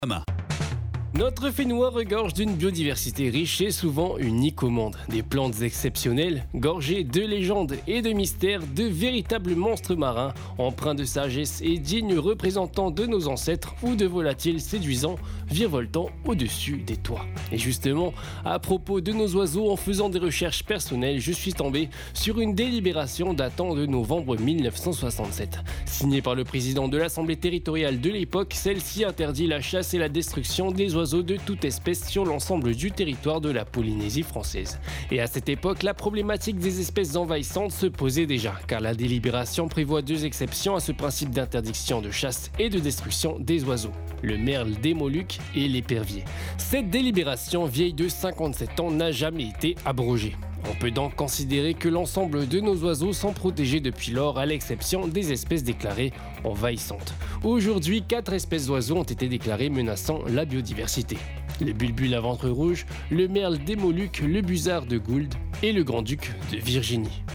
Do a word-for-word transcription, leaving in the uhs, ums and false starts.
Notre Fénois regorge d'une biodiversité riche et souvent unique au monde. Des plantes exceptionnelles, gorgées de légendes et de mystères, de véritables monstres marins, empreints de sagesse et dignes représentants de nos ancêtres ou de volatiles séduisants, virevoltant au-dessus des toits. Et justement, à propos de nos oiseaux, en faisant des recherches personnelles, je suis tombé sur une délibération datant de novembre mille neuf cent soixante-sept. Signée par le président de l'Assemblée territoriale de l'époque, celle-ci interdit la chasse et la destruction des oiseaux de toute espèce sur l'ensemble du territoire de la Polynésie française. Et à cette époque, la problématique des espèces envahissantes se posait déjà, car la délibération prévoit deux exceptions à ce principe d'interdiction de chasse et de destruction des oiseaux, le merle des Moluques et l'épervier. Cette délibération, vieille de cinquante-sept ans, n'a jamais été abrogée. On peut donc considérer que l'ensemble de nos oiseaux sont protégés depuis lors, à l'exception des espèces déclarées envahissantes. Aujourd'hui, quatre espèces d'oiseaux ont été déclarées menaçant la biodiversité. Le bulbule à ventre rouge, le merle des Moluques, le busard de Gould et le grand-duc de Virginie.